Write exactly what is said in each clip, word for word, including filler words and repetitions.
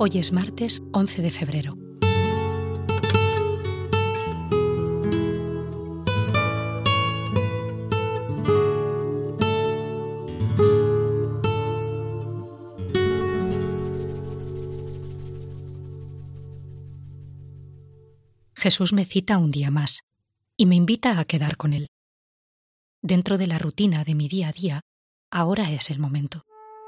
Hoy es martes once de febrero. Jesús me cita un día más y me invita a quedar con Él. Dentro de la rutina de mi día a día, ahora es el momento.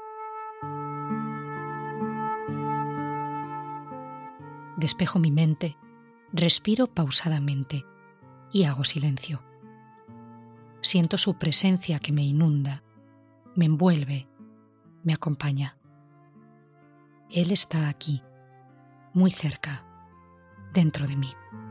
Despejo mi mente, respiro pausadamente y hago silencio. Siento su presencia que me inunda, me envuelve, me acompaña. Él está aquí, muy cerca, dentro de mí.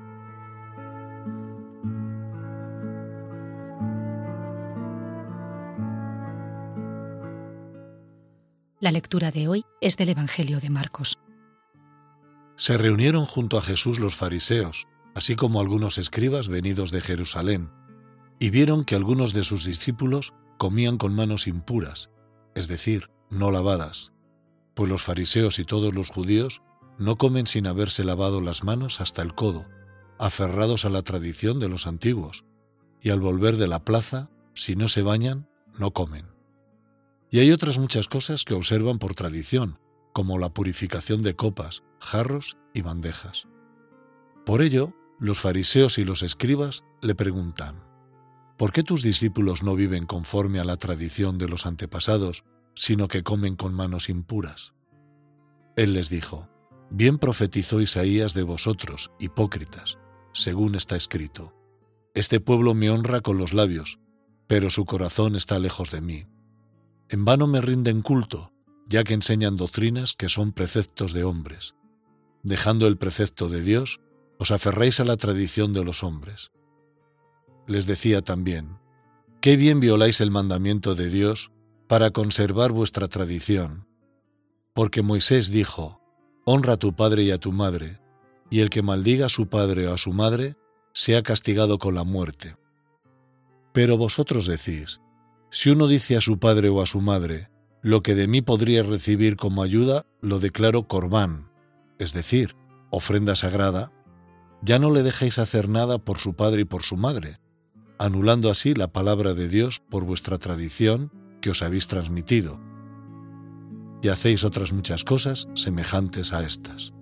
La lectura de hoy es del Evangelio de Marcos. Se reunieron junto a Jesús los fariseos, así como algunos escribas venidos de Jerusalén, y vieron que algunos de sus discípulos comían con manos impuras, es decir, no lavadas, pues los fariseos y todos los judíos no comen sin haberse lavado las manos hasta el codo, aferrados a la tradición de los antiguos, y al volver de la plaza, si no se bañan, no comen. Y hay otras muchas cosas que observan por tradición, como la purificación de copas, jarros y bandejas. Por ello, los fariseos y los escribas le preguntan: ¿por qué tus discípulos no viven conforme a la tradición de los antepasados, sino que comen con manos impuras? Él les dijo: bien profetizó Isaías de vosotros, hipócritas, según está escrito: este pueblo me honra con los labios, pero su corazón está lejos de mí. En vano me rinden culto, ya que enseñan doctrinas que son preceptos de hombres. Dejando el precepto de Dios, os aferráis a la tradición de los hombres. Les decía también: qué bien violáis el mandamiento de Dios para conservar vuestra tradición. Porque Moisés dijo: honra a tu padre y a tu madre, y el que maldiga a su padre o a su madre, sea castigado con la muerte. Pero vosotros decís: si uno dice a su padre o a su madre, lo que de mí podría recibir como ayuda, lo declaro corbán, es decir, ofrenda sagrada, ya no le dejéis hacer nada por su padre y por su madre, anulando así la palabra de Dios por vuestra tradición que os habéis transmitido, y hacéis otras muchas cosas semejantes a estas.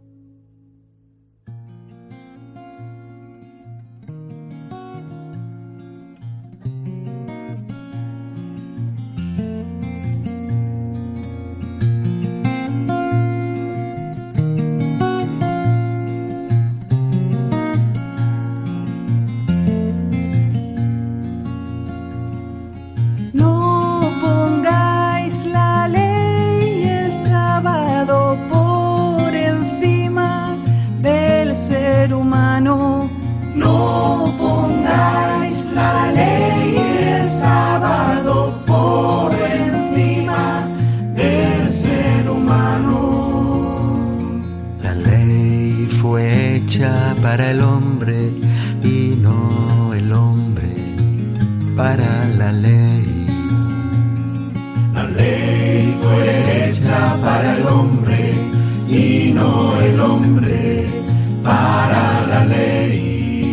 No pongáis la ley y el sábado por encima del ser humano. La ley fue hecha para el hombre y no el hombre para la ley. La ley fue hecha para el hombre y no el hombre para la ley.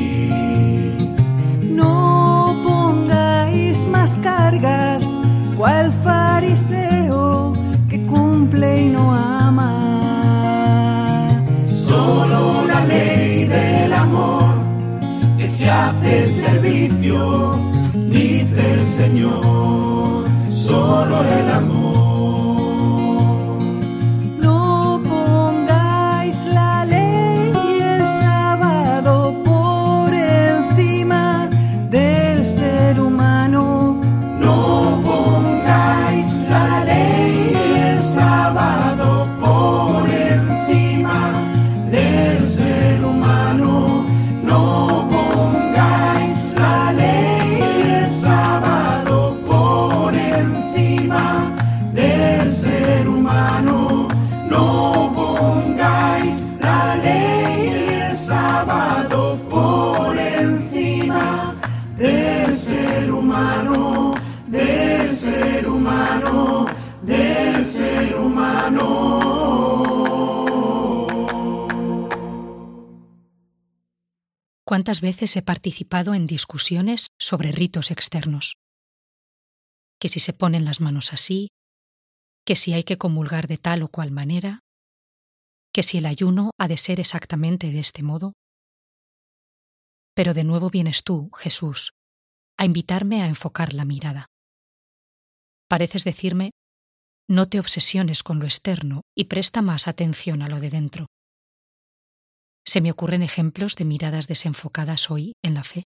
Cargas, cual fariseo que cumple y no ama. Solo la ley del amor que se hace servicio, dice el Señor, solo el amor. No pongáis la ley y el sábado por encima del ser humano. No pongáis la ley y el sábado por encima del ser humano. No pongáis la ley y el sábado por encima del ser humano. No pongáis la ley y el sábado por encima del ser humano. Del ser humano, del ser humano. ¿Cuántas veces he participado en discusiones sobre ritos externos? Que si se ponen las manos así, que si hay que comulgar de tal o cual manera, que si el ayuno ha de ser exactamente de este modo. Pero de nuevo vienes tú, Jesús, a invitarme a enfocar la mirada. Pareces decirme, no te obsesiones con lo externo y presta más atención a lo de dentro. ¿Se me ocurren ejemplos de miradas desenfocadas hoy en la fe?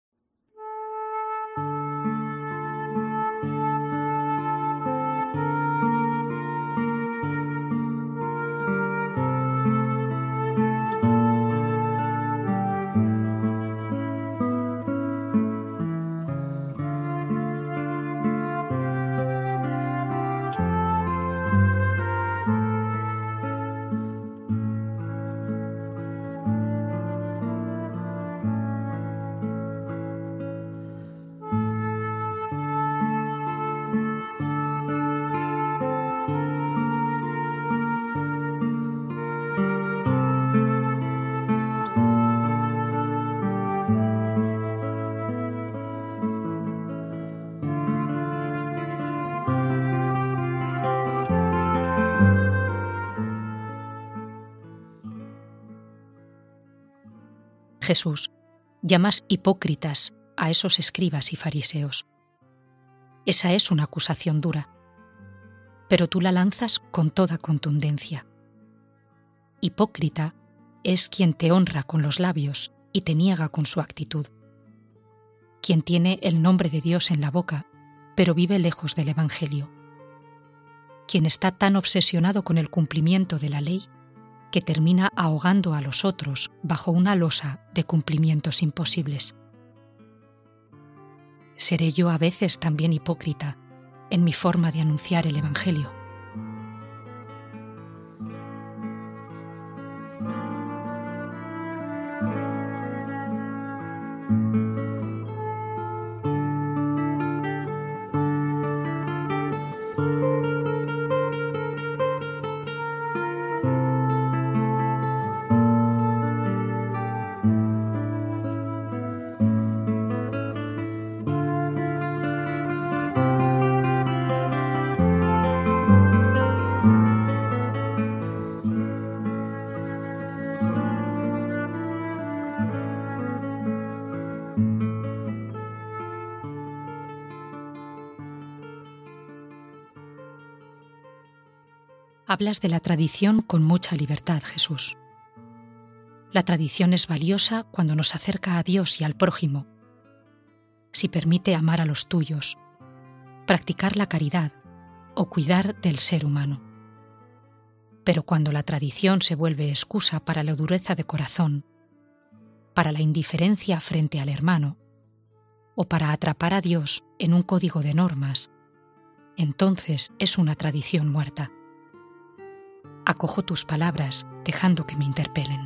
Jesús, llamas hipócritas a esos escribas y fariseos. Esa es una acusación dura, pero tú la lanzas con toda contundencia. Hipócrita es quien te honra con los labios y te niega con su actitud. Quien tiene el nombre de Dios en la boca, pero vive lejos del Evangelio. Quien está tan obsesionado con el cumplimiento de la ley que termina ahogando a los otros bajo una losa de cumplimientos imposibles. ¿Seré yo a veces también hipócrita en mi forma de anunciar el Evangelio? Hablas de la tradición con mucha libertad, Jesús. La tradición es valiosa cuando nos acerca a Dios y al prójimo, si permite amar a los tuyos, practicar la caridad o cuidar del ser humano. Pero cuando la tradición se vuelve excusa para la dureza de corazón, para la indiferencia frente al hermano, o para atrapar a Dios en un código de normas, entonces es una tradición muerta. Acojo tus palabras, dejando que me interpelen.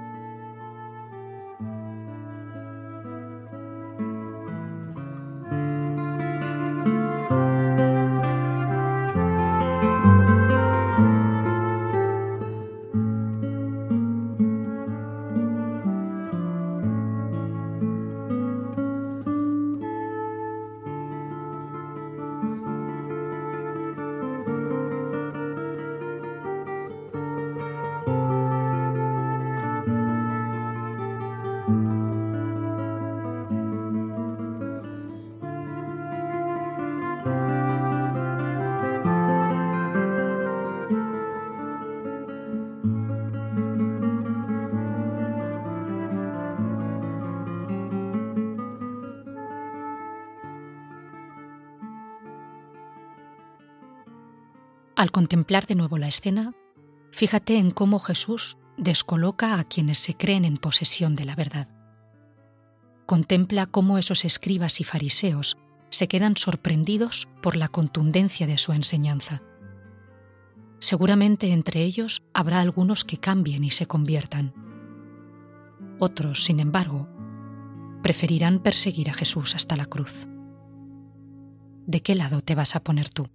Al contemplar de nuevo la escena, fíjate en cómo Jesús descoloca a quienes se creen en posesión de la verdad. Contempla cómo esos escribas y fariseos se quedan sorprendidos por la contundencia de su enseñanza. Seguramente entre ellos habrá algunos que cambien y se conviertan. Otros, sin embargo, preferirán perseguir a Jesús hasta la cruz. ¿De qué lado te vas a poner tú?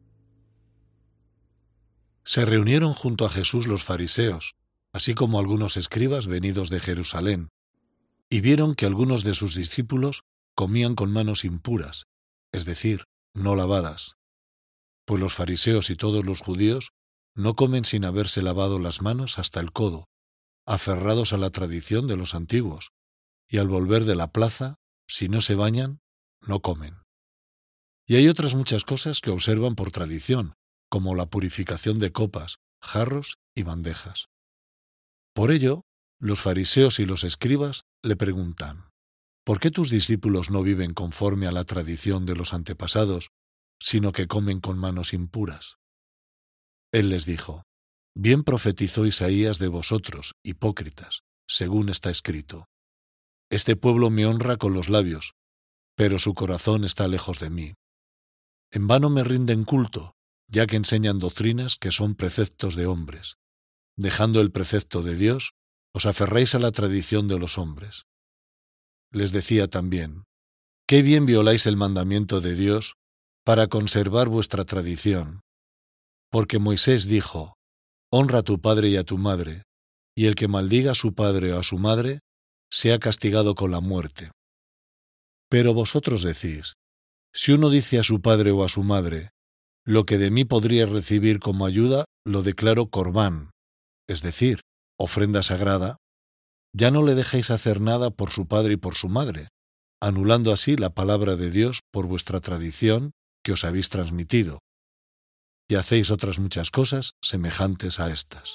Se reunieron junto a Jesús los fariseos, así como algunos escribas venidos de Jerusalén, y vieron que algunos de sus discípulos comían con manos impuras, es decir, no lavadas, pues los fariseos y todos los judíos no comen sin haberse lavado las manos hasta el codo, aferrados a la tradición de los antiguos, y al volver de la plaza, si no se bañan, no comen. Y hay otras muchas cosas que observan por tradición, como la purificación de copas, jarros y bandejas. Por ello, los fariseos y los escribas le preguntan: ¿por qué tus discípulos no viven conforme a la tradición de los antepasados, sino que comen con manos impuras? Él les dijo: bien profetizó Isaías de vosotros, hipócritas, según está escrito: este pueblo me honra con los labios, pero su corazón está lejos de mí. En vano me rinden culto, ya que enseñan doctrinas que son preceptos de hombres. Dejando el precepto de Dios, os aferráis a la tradición de los hombres. Les decía también: qué bien violáis el mandamiento de Dios para conservar vuestra tradición. Porque Moisés dijo: honra a tu padre y a tu madre, y el que maldiga a su padre o a su madre, sea castigado con la muerte. Pero vosotros decís: si uno dice a su padre o a su madre, lo que de mí podría recibir como ayuda lo declaro corbán, es decir, ofrenda sagrada, ya no le dejéis hacer nada por su padre y por su madre, anulando así la palabra de Dios por vuestra tradición que os habéis transmitido, y hacéis otras muchas cosas semejantes a estas.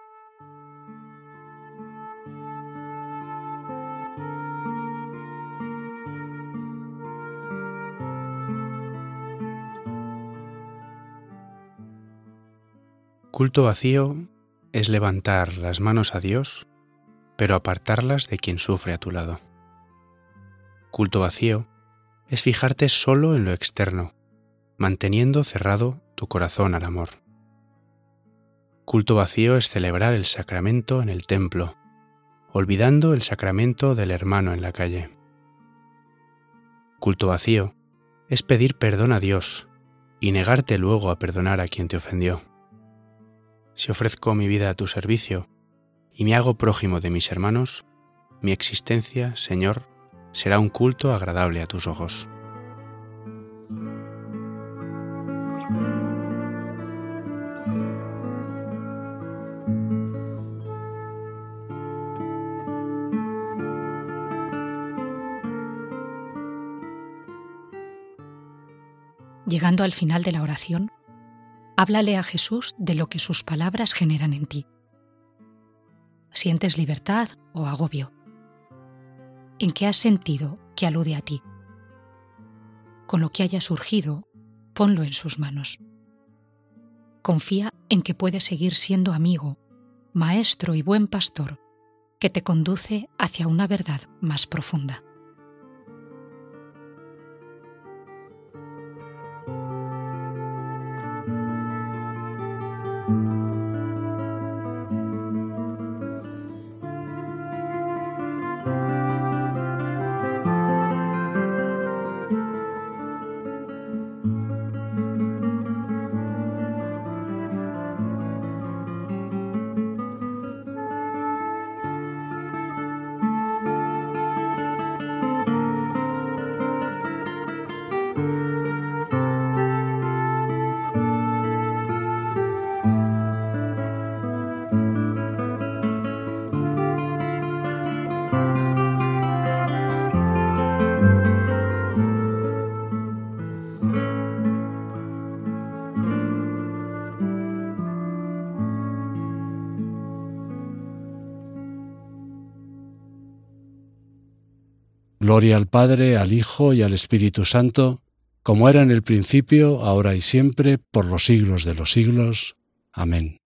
Culto vacío es levantar las manos a Dios, pero apartarlas de quien sufre a tu lado. Culto vacío es fijarte solo en lo externo, manteniendo cerrado tu corazón al amor. Culto vacío es celebrar el sacramento en el templo, olvidando el sacramento del hermano en la calle. Culto vacío es pedir perdón a Dios y negarte luego a perdonar a quien te ofendió. Si ofrezco mi vida a tu servicio y me hago prójimo de mis hermanos, mi existencia, Señor, será un culto agradable a tus ojos. Llegando al final de la oración, háblale a Jesús de lo que sus palabras generan en ti. ¿Sientes libertad o agobio? ¿En qué has sentido que alude a ti? Con lo que haya surgido, ponlo en sus manos. Confía en que puedes seguir siendo amigo, maestro y buen pastor, que te conduce hacia una verdad más profunda. Gloria al Padre, al Hijo y al Espíritu Santo, como era en el principio, ahora y siempre, por los siglos de los siglos. Amén.